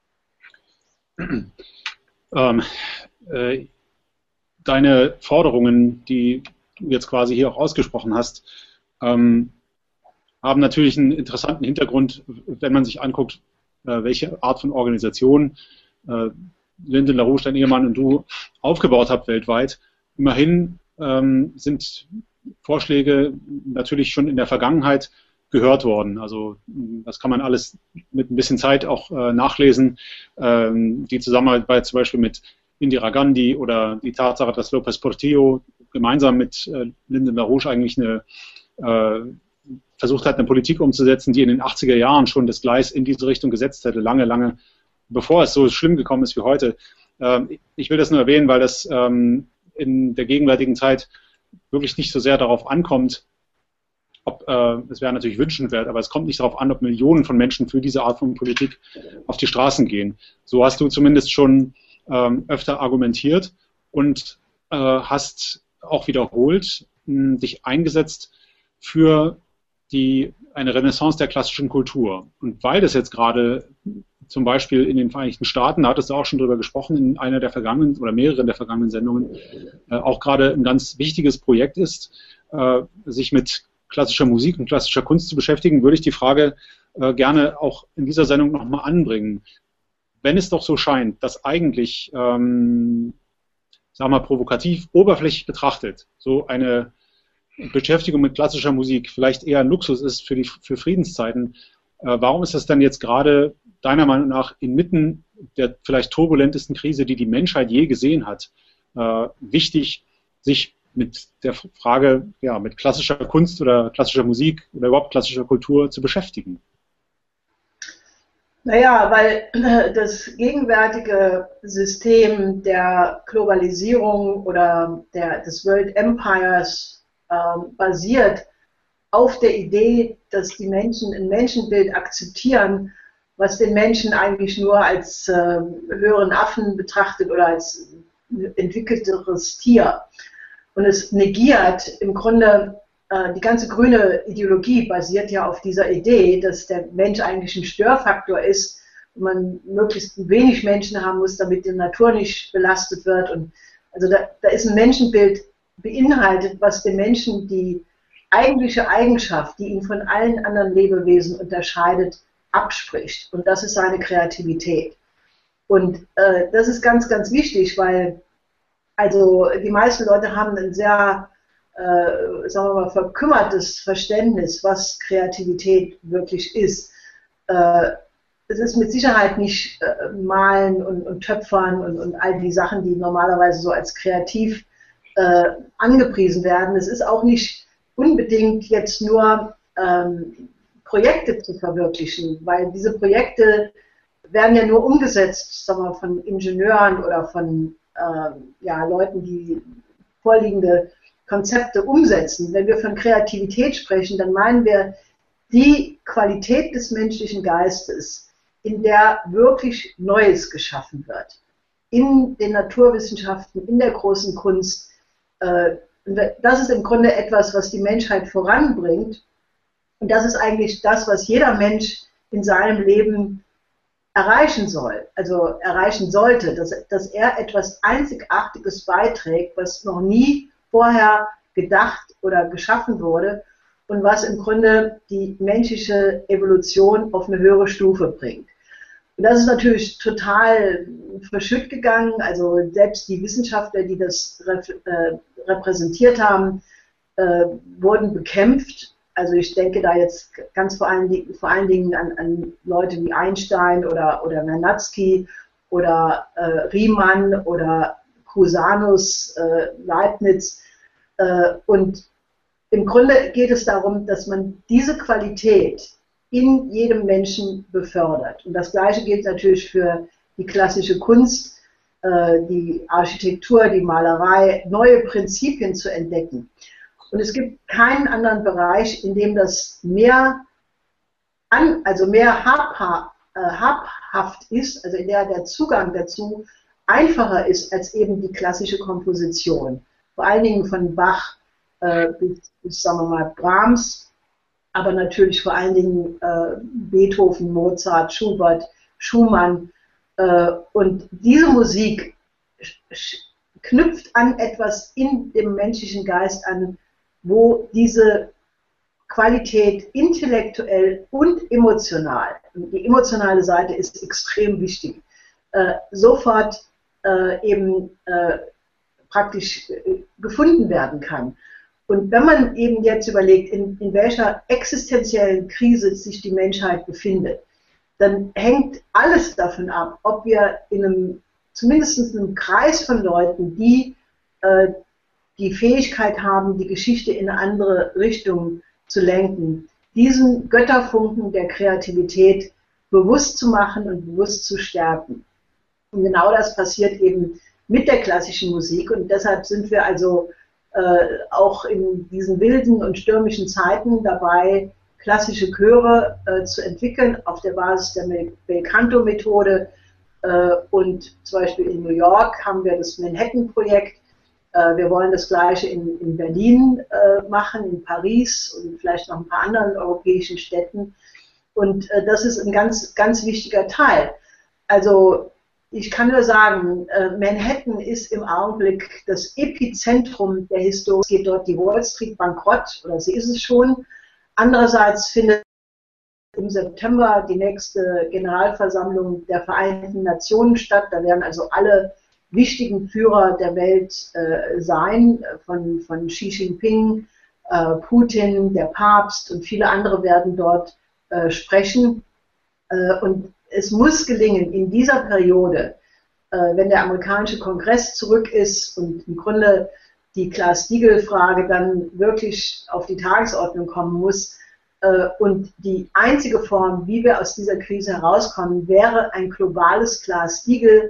Ähm, äh, deine Forderungen, die du jetzt quasi hier auch ausgesprochen hast, ähm, haben natürlich einen interessanten Hintergrund, wenn man sich anguckt, äh, welche Art von Organisation äh, Lyndon LaRouche, dein Ehemann und du aufgebaut habt weltweit. Immerhin ähm, sind Vorschläge natürlich schon in der Vergangenheit gehört worden. Also das kann man alles mit ein bisschen Zeit auch äh, nachlesen. Ähm, die Zusammenarbeit zum Beispiel mit Indira Gandhi oder die Tatsache, dass López Portillo gemeinsam mit äh, Lyndon LaRouche eigentlich eine äh, versucht hat, eine Politik umzusetzen, die in den achtziger Jahren schon das Gleis in diese Richtung gesetzt hätte, lange, lange bevor es so schlimm gekommen ist wie heute. Ähm, ich will das nur erwähnen, weil das ähm, in der gegenwärtigen Zeit wirklich nicht so sehr darauf ankommt, ob, äh, es wäre natürlich wünschenswert, aber es kommt nicht darauf an, ob Millionen von Menschen für diese Art von Politik auf die Straßen gehen. So hast du zumindest schon ähm, öfter argumentiert und äh, hast auch wiederholt mh, dich eingesetzt für die, eine Renaissance der klassischen Kultur. Und weil das jetzt gerade zum Beispiel in den Vereinigten Staaten, da hattest du auch schon drüber gesprochen, in einer der vergangenen oder mehreren der vergangenen Sendungen, äh, auch gerade ein ganz wichtiges Projekt ist, äh, sich mit klassischer Musik und klassischer Kunst zu beschäftigen, würde ich die Frage äh, gerne auch in dieser Sendung nochmal anbringen. Wenn es doch so scheint, dass eigentlich, ähm, sagen wir mal provokativ, oberflächlich betrachtet, so eine Beschäftigung mit klassischer Musik vielleicht eher ein Luxus ist für die für Friedenszeiten, äh, warum ist das dann jetzt gerade deiner Meinung nach inmitten der vielleicht turbulentesten Krise, die die Menschheit je gesehen hat, äh, wichtig, sich mit der Frage, ja, mit klassischer Kunst oder klassischer Musik oder überhaupt klassischer Kultur zu beschäftigen? Naja, weil das gegenwärtige System der Globalisierung oder der, des World Empires ähm, basiert auf der Idee, dass die Menschen ein Menschenbild akzeptieren, was den Menschen eigentlich nur als äh, höheren Affen betrachtet oder als entwickelteres Tier. Und es negiert im Grunde, äh, die ganze grüne Ideologie basiert ja auf dieser Idee, dass der Mensch eigentlich ein Störfaktor ist und man möglichst wenig Menschen haben muss, damit die Natur nicht belastet wird. Und also da, da ist ein Menschenbild beinhaltet, was den Menschen die eigentliche Eigenschaft, die ihn von allen anderen Lebewesen unterscheidet, abspricht. Und das ist seine Kreativität. Und äh, das ist ganz, ganz wichtig, weil also die meisten Leute haben ein sehr, äh, sagen wir mal, verkümmertes Verständnis, was Kreativität wirklich ist. Äh, es ist mit Sicherheit nicht äh, Malen und, und Töpfern und, und all die Sachen, die normalerweise so als kreativ äh, angepriesen werden. Es ist auch nicht unbedingt jetzt nur ähm, Projekte zu verwirklichen, weil diese Projekte werden ja nur umgesetzt, sagen wir, von Ingenieuren oder von äh, ja, Leuten, die vorliegende Konzepte umsetzen. Wenn wir von Kreativität sprechen, dann meinen wir die Qualität des menschlichen Geistes, in der wirklich Neues geschaffen wird. In den Naturwissenschaften, in der großen Kunst. Das ist im Grunde etwas, was die Menschheit voranbringt. Und das ist eigentlich das, was jeder Mensch in seinem Leben erreichen soll, also erreichen sollte, dass, dass er etwas Einzigartiges beiträgt, was noch nie vorher gedacht oder geschaffen wurde und was im Grunde die menschliche Evolution auf eine höhere Stufe bringt. Und das ist natürlich total verschütt gegangen, also selbst die Wissenschaftler, die das äh, repräsentiert haben, äh, wurden bekämpft. Also ich denke da jetzt ganz vor allen, vor allen Dingen an, an Leute wie Einstein oder, oder Vernadsky oder äh, Riemann oder Cusanus, äh, Leibniz. Äh, und im Grunde geht es darum, dass man diese Qualität in jedem Menschen befördert. Und das Gleiche gilt natürlich für die klassische Kunst, äh, die Architektur, die Malerei, neue Prinzipien zu entdecken. Und es gibt keinen anderen Bereich, in dem das mehr, an, also mehr habha, äh, habhaft ist, also in der der Zugang dazu einfacher ist als eben die klassische Komposition. Vor allen Dingen von Bach äh, bis, bis, sagen wir mal, Brahms, aber natürlich vor allen Dingen äh, Beethoven, Mozart, Schubert, Schumann. Äh, und diese Musik knüpft an etwas in dem menschlichen Geist an, wo diese Qualität intellektuell und emotional, die emotionale Seite ist extrem wichtig, äh, sofort äh, eben äh, praktisch äh, gefunden werden kann. Und wenn man eben jetzt überlegt, in, in welcher existenziellen Krise sich die Menschheit befindet, dann hängt alles davon ab, ob wir in einem, zumindest in einem Kreis von Leuten, die äh, die Fähigkeit haben, die Geschichte in eine andere Richtung zu lenken, diesen Götterfunken der Kreativität bewusst zu machen und bewusst zu stärken. Und genau das passiert eben mit der klassischen Musik und deshalb sind wir also äh, auch in diesen wilden und stürmischen Zeiten dabei, klassische Chöre äh, zu entwickeln auf der Basis der Bel-Canto-Methode äh, und zum Beispiel in New York haben wir das Manhattan-Projekt. Wir wollen das Gleiche in, in Berlin äh, machen, in Paris und vielleicht noch ein paar anderen europäischen Städten. Und äh, das ist ein ganz, ganz wichtiger Teil. Also ich kann nur sagen, äh, Manhattan ist im Augenblick das Epizentrum der Historie. Es geht dort die Wall Street bankrott, oder sie ist es schon. Andererseits findet im September die nächste Generalversammlung der Vereinten Nationen statt. Da werden also alle wichtigen Führer der Welt äh, sein, von, von Xi Jinping, äh, Putin, der Papst und viele andere werden dort äh, sprechen. Äh, und es muss gelingen, in dieser Periode, äh, wenn der amerikanische Kongress zurück ist und im Grunde die Glass-Steagall-Frage dann wirklich auf die Tagesordnung kommen muss, äh, und die einzige Form, wie wir aus dieser Krise herauskommen, wäre ein globales Glass-Steagall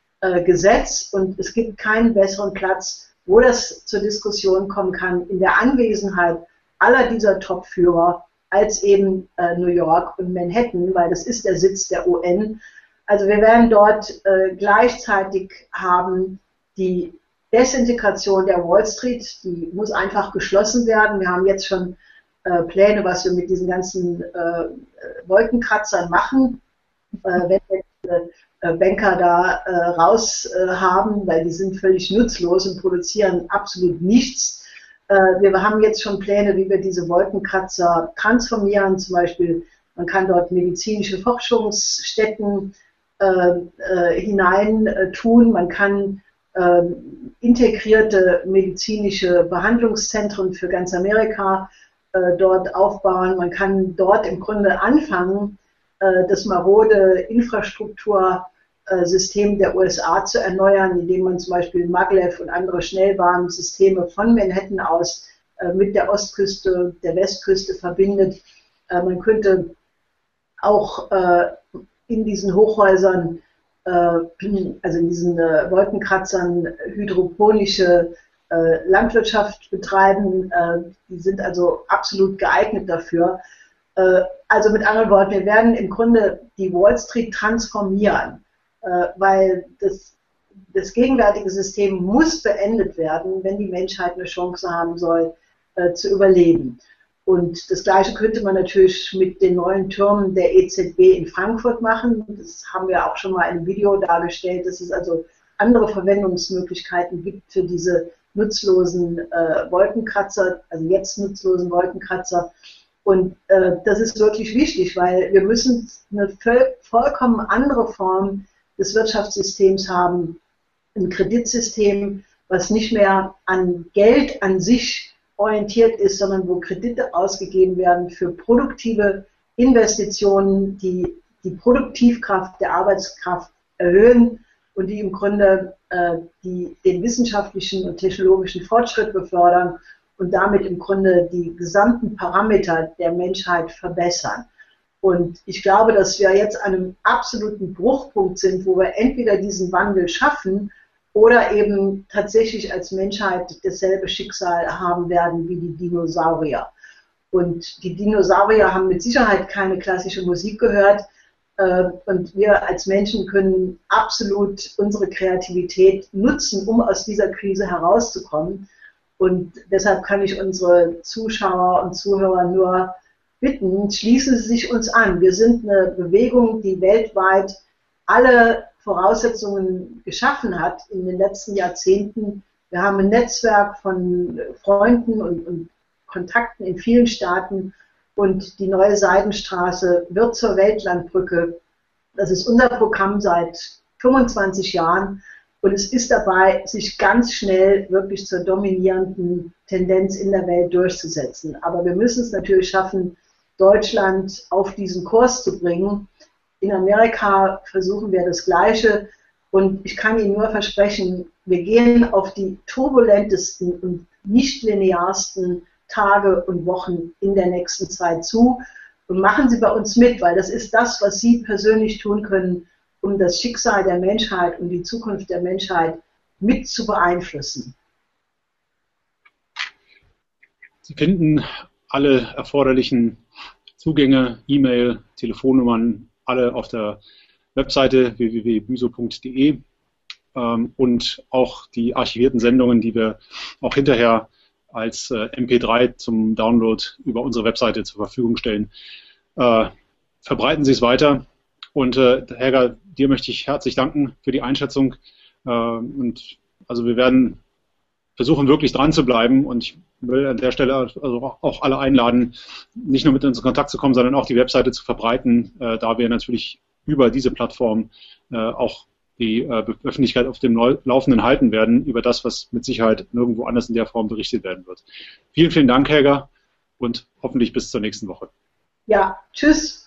Gesetz und es gibt keinen besseren Platz, wo das zur Diskussion kommen kann, in der Anwesenheit aller dieser Top-Führer, als eben äh, New York und Manhattan, weil das ist der Sitz der U N. Also wir werden dort äh, gleichzeitig haben die Desintegration der Wall Street, die muss einfach geschlossen werden. Wir haben jetzt schon äh, Pläne, was wir mit diesen ganzen äh, Wolkenkratzern machen, äh, wenn wir Banker da äh, raus äh, haben, weil die sind völlig nutzlos und produzieren absolut nichts. Äh, wir haben jetzt schon Pläne, wie wir diese Wolkenkratzer transformieren. Zum Beispiel, man kann dort medizinische Forschungsstätten äh, äh, hinein äh, tun. Man kann äh, integrierte medizinische Behandlungszentren für ganz Amerika äh, dort aufbauen. Man kann dort im Grunde anfangen, äh, das marode Infrastruktur System der U S A zu erneuern, indem man zum Beispiel Maglev und andere Schnellbahnsysteme von Manhattan aus äh, mit der Ostküste, der Westküste verbindet. Äh, man könnte auch äh, in diesen Hochhäusern, äh, also in diesen äh, Wolkenkratzern hydroponische äh, Landwirtschaft betreiben. Äh, die sind also absolut geeignet dafür. Äh, also mit anderen Worten, wir werden im Grunde die Wall Street transformieren, äh, weil das, das gegenwärtige System muss beendet werden, wenn die Menschheit eine Chance haben soll, äh, zu überleben. Und das Gleiche könnte man natürlich mit den neuen Türmen der E Z B in Frankfurt machen. Das haben wir auch schon mal in einem Video dargestellt, dass es also andere Verwendungsmöglichkeiten gibt für diese nutzlosen äh, Wolkenkratzer, also jetzt nutzlosen Wolkenkratzer. Und äh, das ist wirklich wichtig, weil wir müssen eine voll, vollkommen andere Form des Wirtschaftssystems haben, ein Kreditsystem, was nicht mehr an Geld an sich orientiert ist, sondern wo Kredite ausgegeben werden für produktive Investitionen, die die Produktivkraft der Arbeitskraft erhöhen und die im Grunde äh, die, den wissenschaftlichen und technologischen Fortschritt befördern und damit im Grunde die gesamten Parameter der Menschheit verbessern. Und ich glaube, dass wir jetzt an einem absoluten Bruchpunkt sind, wo wir entweder diesen Wandel schaffen oder eben tatsächlich als Menschheit dasselbe Schicksal haben werden wie die Dinosaurier. Und die Dinosaurier haben mit Sicherheit keine klassische Musik gehört. Und wir als Menschen können absolut unsere Kreativität nutzen, um aus dieser Krise herauszukommen. Und deshalb kann ich unsere Zuschauer und Zuhörer nur bitten, schließen Sie sich uns an. Wir sind eine Bewegung, die weltweit alle Voraussetzungen geschaffen hat in den letzten Jahrzehnten. Wir haben ein Netzwerk von Freunden und, und Kontakten in vielen Staaten und die neue Seidenstraße wird zur Weltlandbrücke. Das ist unser Programm seit fünfundzwanzig Jahren und es ist dabei, sich ganz schnell wirklich zur dominierenden Tendenz in der Welt durchzusetzen. Aber wir müssen es natürlich schaffen, Deutschland auf diesen Kurs zu bringen. In Amerika versuchen wir das Gleiche und ich kann Ihnen nur versprechen, wir gehen auf die turbulentesten und nicht linearsten Tage und Wochen in der nächsten Zeit zu und machen Sie bei uns mit, weil das ist das, was Sie persönlich tun können, um das Schicksal der Menschheit und die Zukunft der Menschheit mit zu beeinflussen. Sie finden alle erforderlichen Zugänge, E-Mail, Telefonnummern, alle auf der Webseite w w w punkt büso punkt de ähm, und auch die archivierten Sendungen, die wir auch hinterher als äh, M P drei zum Download über unsere Webseite zur Verfügung stellen. Äh, verbreiten Sie es weiter und äh, Helga, dir möchte ich herzlich danken für die Einschätzung äh, und also wir werden versuchen wirklich dran zu bleiben und ich will an der Stelle also auch alle einladen, nicht nur mit uns in Kontakt zu kommen, sondern auch die Webseite zu verbreiten, äh, da wir natürlich über diese Plattform äh, auch die äh, Öffentlichkeit auf dem Laufenden halten werden, über das, was mit Sicherheit nirgendwo anders in der Form berichtet werden wird. Vielen, vielen Dank, Helga, und hoffentlich bis zur nächsten Woche. Ja, tschüss.